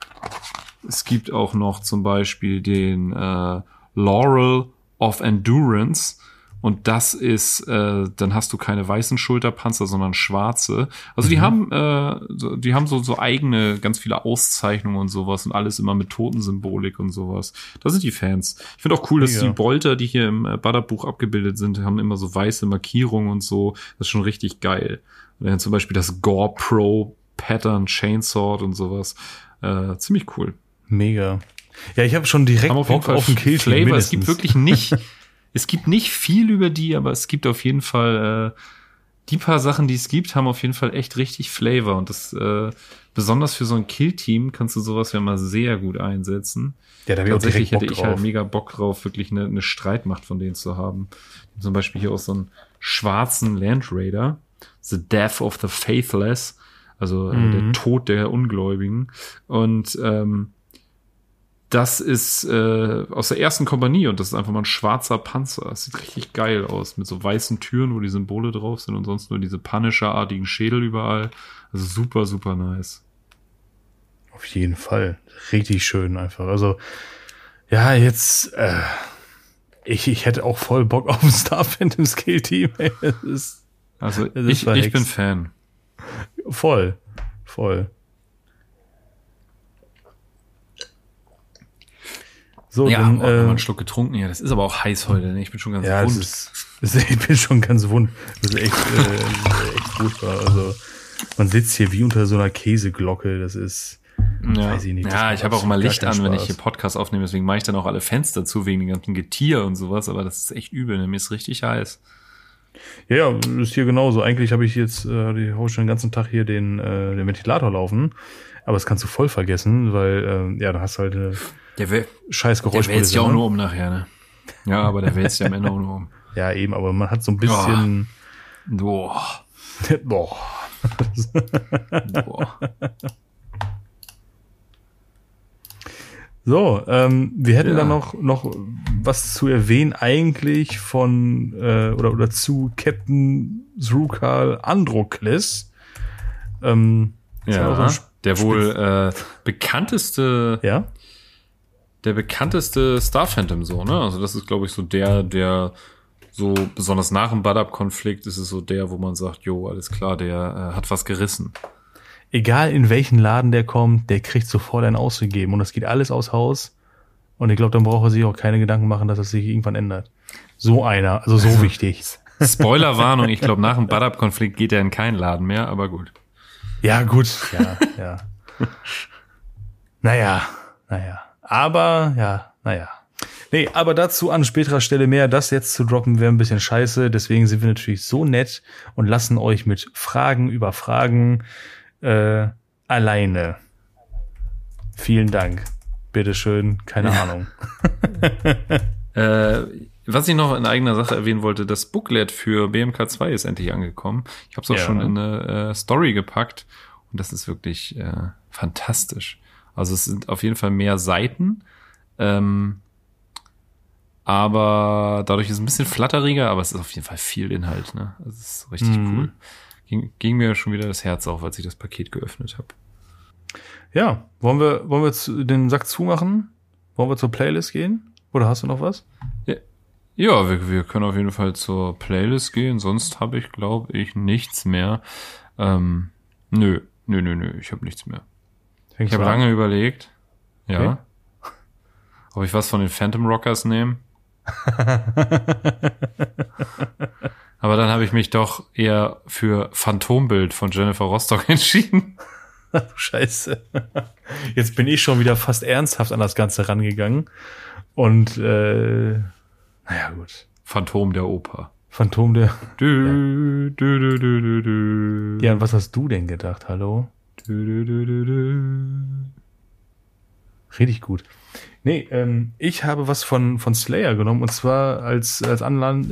zum Beispiel den Laurel of Endurance. Und das ist, dann hast du keine weißen Schulterpanzer, sondern schwarze. Also die haben so eigene, ganz viele Auszeichnungen und sowas und alles immer mit Totensymbolik und sowas. Da sind die Fans. Ich finde auch cool, dass die Bolter, die hier im Badab-Buch abgebildet sind, haben immer so weiße Markierungen und so. Das ist schon richtig geil. Und dann zum Beispiel das Gore Pro Pattern Chainsword und sowas. Ziemlich cool. Mega. Ja, ich habe schon direkt Bock auf den Killteam. Es gibt wirklich nicht es gibt nicht viel über die, aber es gibt auf jeden Fall die paar Sachen, die es gibt, haben auf jeden Fall echt richtig Flavor. Und das besonders für so ein Kill-Team kannst du sowas ja mal sehr gut einsetzen. Ja, da tatsächlich hätte ich halt mega Bock drauf, wirklich eine Streitmacht von denen zu haben. Zum Beispiel hier auch so einen schwarzen Land Raider, The Death of the Faithless, also der Tod der Ungläubigen. Und das ist aus der ersten Kompanie und das ist einfach mal ein schwarzer Panzer. Das sieht richtig geil aus, mit so weißen Türen, wo die Symbole drauf sind und sonst nur diese Punisher-artigen Schädel überall. Also super, super nice. Auf jeden Fall. Richtig schön einfach. Also, ja, jetzt, ich hätte auch voll Bock auf ein Star Phantom Scale Team. Ich bin Fan. Voll. So, ja, dann, mal einen Schluck getrunken hier. Das ist aber auch heiß heute, ne? Ich bin schon ganz wund. Ich bin schon ganz wund. Das ist echt furchtbar. Also, man sitzt hier wie unter so einer Käseglocke. Das ist, weiß ich nicht. Ja, ich habe auch immer Licht an, wenn ich hier Podcast aufnehme. Deswegen mache ich dann auch alle Fenster zu, wegen dem ganzen Getier und sowas. Aber das ist echt übel, ne? Mir ist richtig heiß. Ja, ist hier genauso. Eigentlich habe ich jetzt schon den ganzen Tag hier den Ventilator laufen. Aber das kannst du voll vergessen, weil, da hast du halt scheiß Geräusch. Der wälzt ja auch nur um nachher, ne? Ja, aber der wälzt ja am Ende auch nur um. Ja, eben, aber man hat so ein bisschen... Boah. So, wir hätten dann noch was zu erwähnen eigentlich von oder zu Captain Zrukal Androkles. Der wohl bekannteste der bekannteste Star Phantom so, ne? Also das ist, glaube ich, so der so besonders nach dem Badab-Konflikt ist es so der, wo man sagt, jo, alles klar, der hat was gerissen. Egal in welchen Laden der kommt, der kriegt sofort einen ausgegeben und das geht alles aus Haus und ich glaube, dann braucht er sich auch keine Gedanken machen, dass das sich irgendwann ändert. So einer, also so wichtig. Spoilerwarnung, ich glaube, nach dem Badab-Konflikt geht er in keinen Laden mehr, aber gut. Ja, gut, ja. Naja. Aber, Nee, aber dazu an späterer Stelle mehr. Das jetzt zu droppen wäre ein bisschen scheiße. Deswegen sind wir natürlich so nett und lassen euch mit Fragen über Fragen alleine. Vielen Dank. Bitteschön. Keine Ahnung. Was ich noch in eigener Sache erwähnen wollte, das Booklet für BMK 2 ist endlich angekommen. Ich habe es auch schon in eine Story gepackt und das ist wirklich fantastisch. Also es sind auf jeden Fall mehr Seiten, aber dadurch ist es ein bisschen flatteriger, aber es ist auf jeden Fall viel Inhalt, ne? Das ist richtig cool. Ging mir schon wieder das Herz auf, als ich das Paket geöffnet habe. Ja, wollen wir den Sack zumachen? Wollen wir zur Playlist gehen? Oder hast du noch was? Ja, wir können auf jeden Fall zur Playlist gehen, sonst habe ich, glaube ich, nichts mehr. Nö, ich habe nichts mehr. Ich habe lange überlegt, okay, ob ich was von den Phantom Rockers nehme. Aber dann habe ich mich doch eher für Phantombild von Jennifer Rostock entschieden. Scheiße. Jetzt bin ich schon wieder fast ernsthaft an das Ganze rangegangen. Und, naja, gut. Phantom der Oper. Phantom der... Du. Ja, und was hast du denn gedacht? Hallo? Richtig gut. Nee, ich habe was von Slayer genommen und zwar als Anlehnung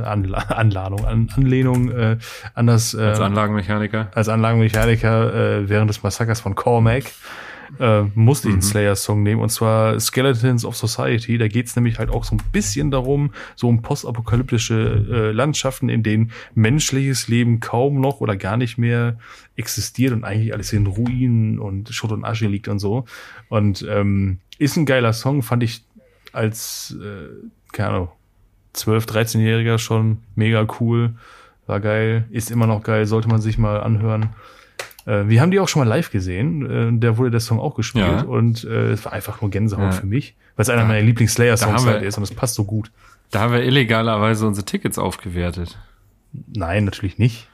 an das als Anlagenmechaniker während des Massakers von Cormac musste ich einen Slayer-Song nehmen und zwar Skeletons of Society. Da geht's nämlich halt auch so ein bisschen darum, so um postapokalyptische Landschaften, in denen menschliches Leben kaum noch oder gar nicht mehr existiert und eigentlich alles in Ruinen und Schutt und Asche liegt und so. Und ist ein geiler Song, fand ich als, keine Ahnung, 12-, 13-Jähriger schon mega cool. War geil, ist immer noch geil, sollte man sich mal anhören. Wir haben die auch schon mal live gesehen. Da wurde der Song auch gespielt und es war einfach nur Gänsehaut für mich, weil es einer meiner Lieblings-Slayer-Songs halt ist und es passt so gut. Da haben wir illegalerweise unsere Tickets aufgewertet. Nein, natürlich nicht.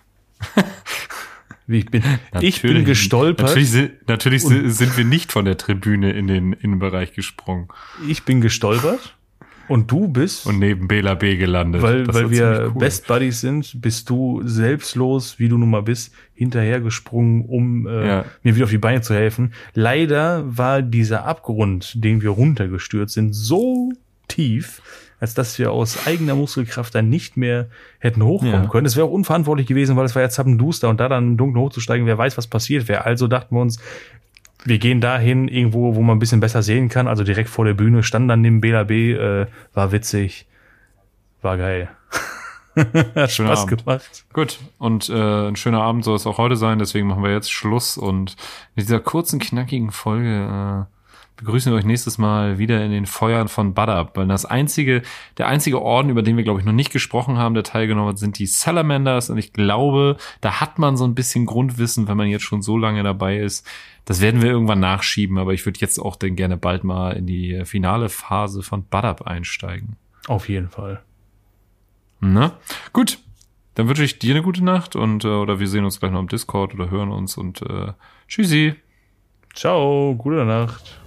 Ich bin gestolpert. Natürlich sind wir nicht von der Tribüne in den Innenbereich gesprungen. Ich bin gestolpert Und du bist... Und neben Bela B. gelandet. Weil wir cool. Best Buddies sind, bist du selbstlos, wie du nun mal bist, hinterhergesprungen, um mir wieder auf die Beine zu helfen. Leider war dieser Abgrund, den wir runtergestürzt sind, so tief, als dass wir aus eigener Muskelkraft dann nicht mehr hätten hochkommen können. Es wäre auch unverantwortlich gewesen, weil es war ja zappenduster und da dann im Dunkeln hochzusteigen, wer weiß, was passiert wäre. Also dachten wir uns, wir gehen dahin, irgendwo, wo man ein bisschen besser sehen kann, also direkt vor der Bühne, standen dann neben Bela B, war witzig, war geil. Hat Spaß gemacht. Gut, und ein schöner Abend soll es auch heute sein, deswegen machen wir jetzt Schluss und mit dieser kurzen, knackigen Folge begrüßen wir euch nächstes Mal wieder in den Feuern von Badab, weil der einzige Orden, über den wir, glaube ich, noch nicht gesprochen haben, der teilgenommen hat, sind die Salamanders und ich glaube, da hat man so ein bisschen Grundwissen, wenn man jetzt schon so lange dabei ist. Das werden wir irgendwann nachschieben, aber ich würde jetzt auch dann gerne bald mal in die finale Phase von Badab einsteigen. Auf jeden Fall. Na, gut. Dann wünsche ich dir eine gute Nacht und oder wir sehen uns gleich noch im Discord oder hören uns und tschüssi. Ciao, gute Nacht.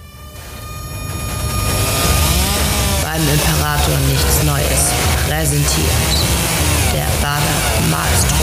Beim Imperator nichts Neues präsentiert der Badab Maelstrom.